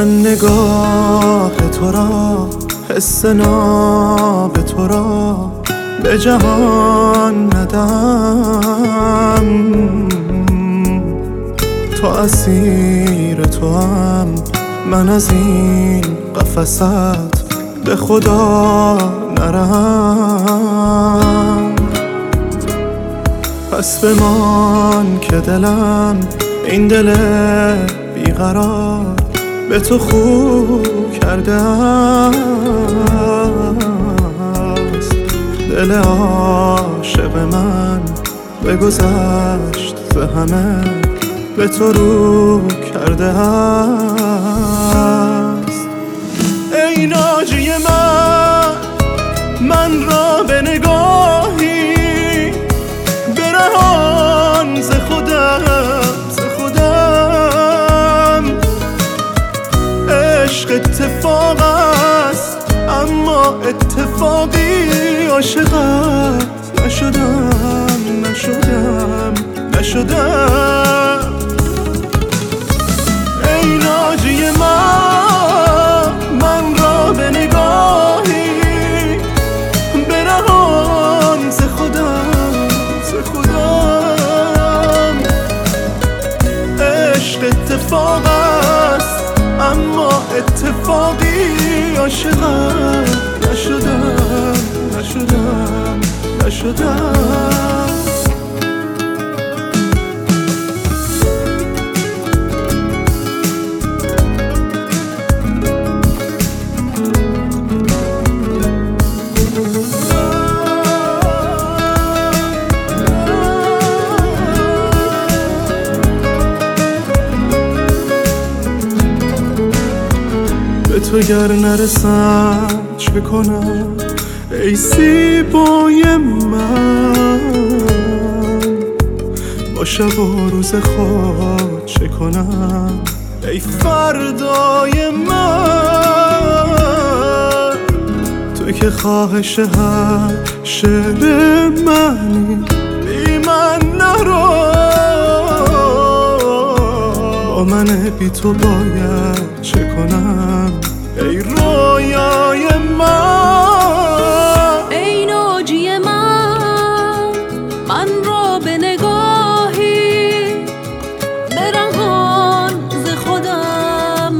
من نگاه تو را، حس ناب تو را به جهان ندم. تو اسیر تو هم، من از این قفست به خدا نرم. پس بمان که دلم، این دل بیقرار به تو خو کرده است. دل عاشق من بگذشت ز همه، به تو رو کرده است. ای ناجی من را به نگاهی برهان ز خودم. عشق اتفاق است اما اتفاقی عاشقت نشدم. ای ناجی من را به نگاهی برهان ز خودم. عشق اتفاق است اما اتفاقی عاشقت نشدم. به تو گر نرسم چه کنم ای زیبای من؟ با شب و روز خود چه کنم ای فردای من؟ تو که خواهش هر شعر منی، بی من نرو. با من بی تو باید چه کنم ای رویای من؟ ای ناجی من را به نگاهی برهان ز خودم.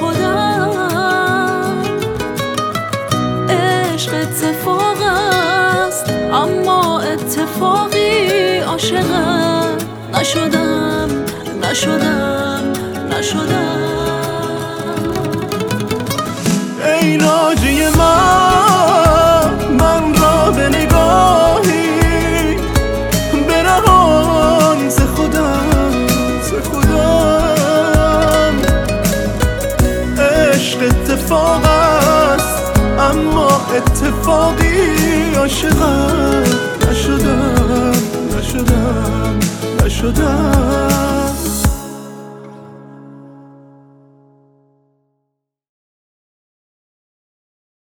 عشق اتفاق است اما اتفاقی عاشقت نشدم. ای ناجی من را به نگاهی برهان ز خودم. عشق اتفاق است اما اتفاقی عاشقت نشدم.